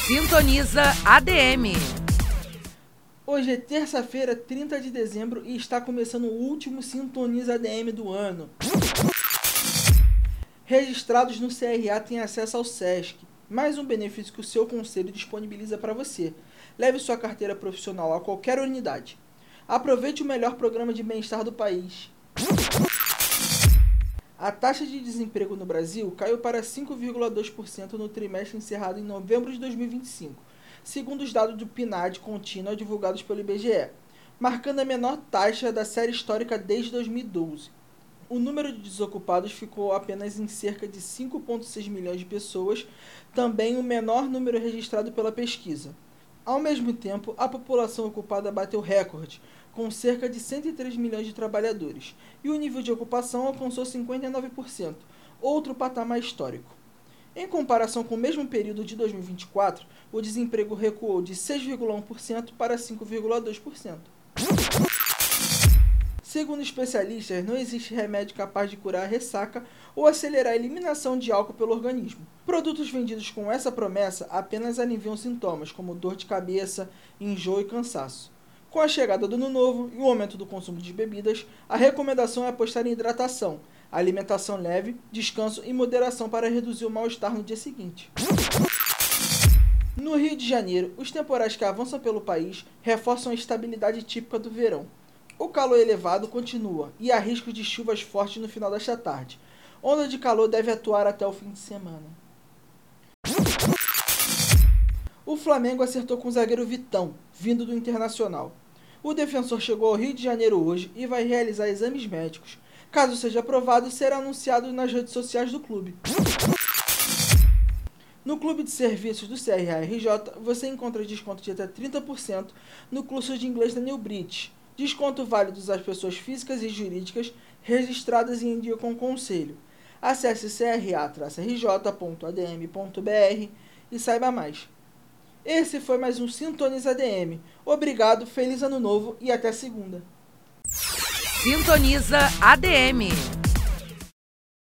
Sintoniza ADM. Hoje é terça-feira, 30 de dezembro e está começando o último Sintoniza ADM do ano. Registrados no CRA têm acesso ao SESC, mais um benefício que o seu conselho disponibiliza para você. Leve sua carteira profissional a qualquer unidade. Aproveite o melhor programa de bem-estar do país. A taxa de desemprego no Brasil caiu para 5,2% no trimestre encerrado em novembro de 2025, segundo os dados do PNAD contínuo divulgados pelo IBGE, marcando a menor taxa da série histórica desde 2012. O número de desocupados ficou apenas em cerca de 5,6 milhões de pessoas, também o menor número registrado pela pesquisa. Ao mesmo tempo, a população ocupada bateu recorde, com cerca de 103 milhões de trabalhadores, e o nível de ocupação alcançou 59%, outro patamar histórico. Em comparação com o mesmo período de 2024, o desemprego recuou de 6,1% para 5,2%. Segundo especialistas, não existe remédio capaz de curar a ressaca ou acelerar a eliminação de álcool pelo organismo. Produtos vendidos com essa promessa apenas aliviam sintomas como dor de cabeça, enjoo e cansaço. Com a chegada do ano novo e o aumento do consumo de bebidas, a recomendação é apostar em hidratação, alimentação leve, descanso e moderação para reduzir o mal-estar no dia seguinte. No Rio de Janeiro, os temporais que avançam pelo país reforçam a estabilidade típica do verão. O calor elevado continua e há risco de chuvas fortes no final desta tarde. Onda de calor deve atuar até o fim de semana. O Flamengo acertou com o zagueiro Vitão, vindo do Internacional. O defensor chegou ao Rio de Janeiro hoje e vai realizar exames médicos. Caso seja aprovado, será anunciado nas redes sociais do clube. No Clube de Serviços do CRA-RJ, você encontra desconto de até 30% no curso de inglês da New British. Desconto válido às pessoas físicas e jurídicas registradas e em dia com o Conselho. Acesse cra-rj.adm.br e saiba mais. Esse foi mais um Sintoniza ADM. Obrigado, feliz ano novo e até segunda. Sintoniza ADM.